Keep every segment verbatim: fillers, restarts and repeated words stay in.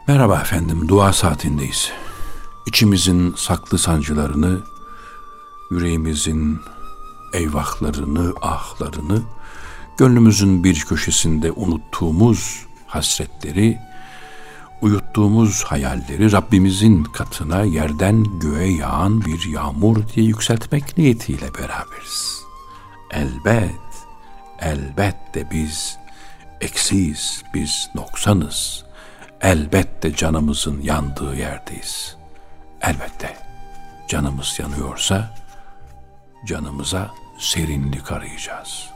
Merhaba efendim, dua saatindeyiz. İçimizin saklı sancılarını, yüreğimizin eyvahlarını, ahlarını, gönlümüzün bir köşesinde unuttuğumuz hasretleri, uyuttuğumuz hayalleri Rabbimizin katına yerden göğe yağan bir yağmur diye yükseltmek niyetiyle beraberiz. Elbet, elbette biz eksiyiz, biz noksanız. Elbette canımızın yandığı yerdeyiz. Elbette canımız yanıyorsa canımıza serinlik arayacağız.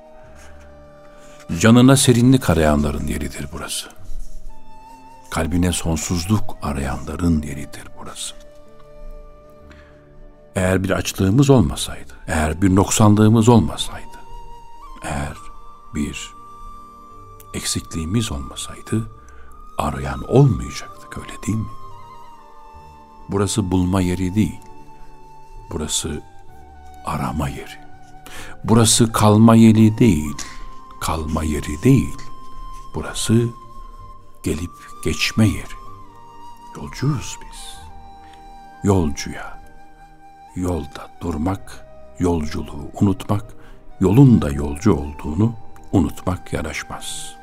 Canına serinlik arayanların yeridir burası. Kalbine sonsuzluk arayanların yeridir burası. Eğer bir açlığımız olmasaydı, eğer bir noksanlığımız olmasaydı, eğer bir eksikliğimiz olmasaydı, arayan olmayacaktık, öyle değil mi? Burası bulma yeri değil, burası arama yeri. Burası kalma yeri değil, kalma yeri değil. Burası gelip geçme yeri. Yolcuyuz biz. Yolcuya, yolda durmak, yolculuğu unutmak, yolun da yolcu olduğunu unutmak yaraşmaz.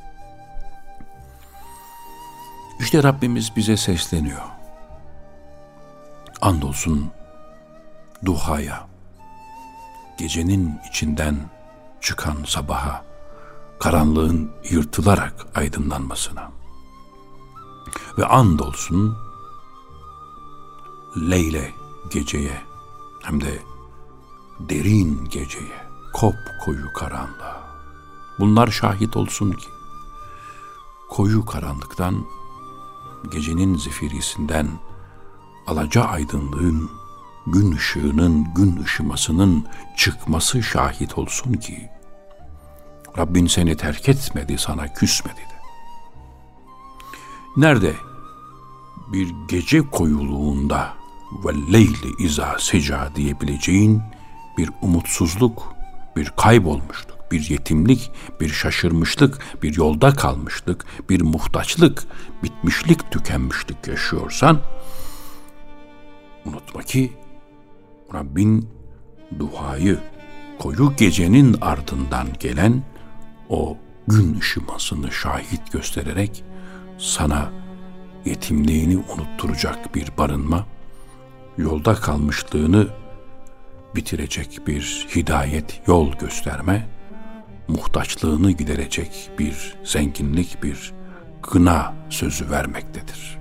İşte Rabbimiz bize sesleniyor. Andolsun duhaya, gecenin içinden çıkan sabaha, karanlığın yırtılarak aydınlanmasına ve andolsun leyle geceye, hem de derin geceye, kopkoyu karanlığa. Bunlar şahit olsun ki koyu karanlıktan, gecenin zifirisinden alaca aydınlığın, gün ışığının, gün ışımasının çıkması şahit olsun ki Rabbin seni terk etmedi, sana küsmedi de. Nerede bir gece koyuluğunda ve leyli izâ seca diyebileceğin bir umutsuzluk, bir kaybolmuşluk, bir yetimlik, bir şaşırmışlık, bir yolda kalmışlık, bir muhtaçlık, bitmişlik, tükenmişlik yaşıyorsan, unutma ki Rabbin duhayı, koyu gecenin ardından gelen o gün ışımasını şahit göstererek sana yetimliğini unutturacak bir barınma, yolda kalmışlığını bitirecek bir hidayet, yol gösterme, muhtaçlığını giderecek bir zenginlik, bir gına sözü vermektedir.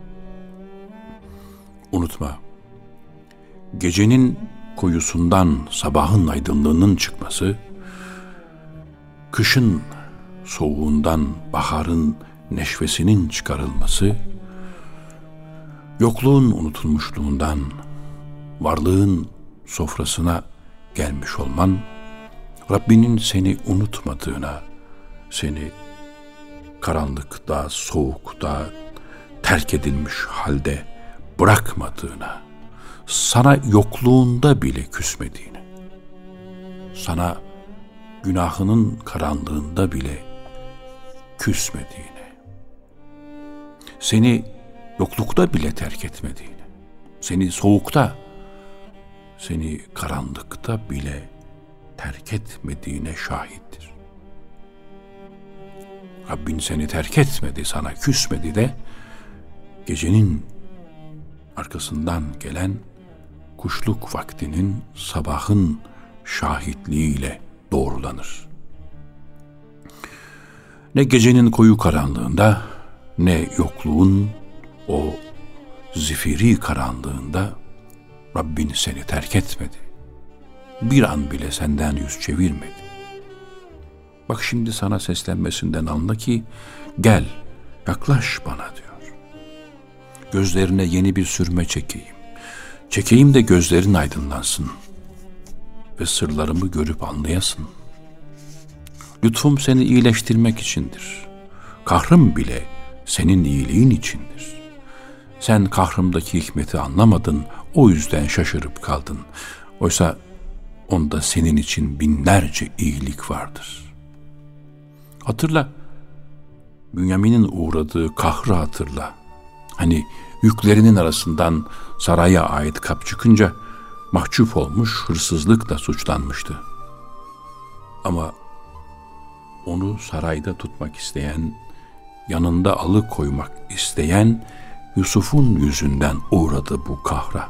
Unutma, gecenin koyusundan sabahın aydınlığının çıkması, kışın soğuğundan baharın neşvesinin çıkarılması, yokluğun unutulmuşluğundan varlığın sofrasına gelmiş olman, Rabbinin seni unutmadığına, seni karanlıkta, soğukta, terk edilmiş halde bırakmadığına, sana yokluğunda bile küsmediğine, sana günahının karanlığında bile küsmediğine, seni yoklukta bile terk etmediğine, seni soğukta, seni karanlıkta bile terk etmediğine şahittir. Rabbin seni terk etmedi, sana küsmedi de gecenin arkasından gelen kuşluk vaktinin, sabahın şahitliğiyle doğrulanır. Ne gecenin koyu karanlığında, ne yokluğun o zifiri karanlığında Rabbin seni terk etmedi. Bir an bile senden yüz çevirmedi. Bak şimdi sana seslenmesinden anla ki gel, yaklaş bana diyor. Gözlerine yeni bir sürme çekeyim. Çekeyim de gözlerin aydınlansın ve sırlarımı görüp anlayasın. Lütfum seni iyileştirmek içindir. Kahrım bile senin iyiliğin içindir. Sen kahrımdaki hikmeti anlamadın, o yüzden şaşırıp kaldın. Oysa onda senin için binlerce iyilik vardır. Hatırla, Bünyamin'in uğradığı kahrı hatırla. Hani yüklerinin arasından saraya ait kap çıkınca mahcup olmuş, hırsızlıkla suçlanmıştı. Ama onu sarayda tutmak isteyen, yanında alıkoymak isteyen Yusuf'un yüzünden uğradı bu kahra.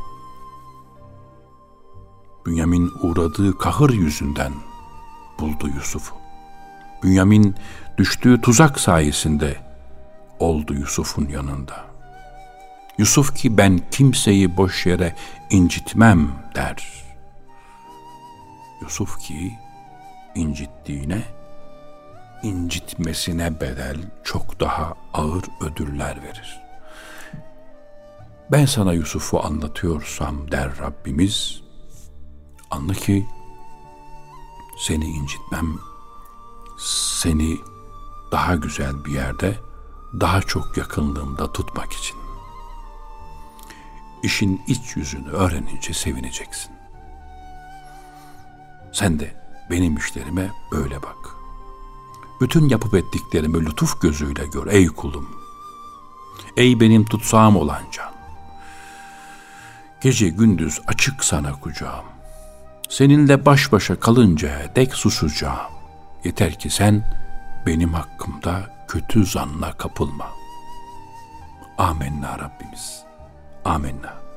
Bünyamin uğradığı kahır yüzünden buldu Yusuf'u. Bünyamin düştüğü tuzak sayesinde oldu Yusuf'un yanında. Yusuf ki ben kimseyi boş yere incitmem der. Yusuf ki incittiğine, incitmesine bedel çok daha ağır ödüller verir. Ben sana Yusuf'u anlatıyorsam der Rabbimiz, anla ki seni incitmem, seni daha güzel bir yerde, daha çok yakınlığımda tutmak için. İşin iç yüzünü öğrenince sevineceksin. Sen de benim işlerime böyle bak. Bütün yapıp ettiklerimi lütuf gözüyle gör ey kulum. Ey benim tutsağım olan can. Gece gündüz açık sana kucağım. Seninle baş başa kalıncaya dek susacağım. Yeter ki sen benim hakkımda kötü zanna kapılma. Amenna Rabbimiz. Amenna.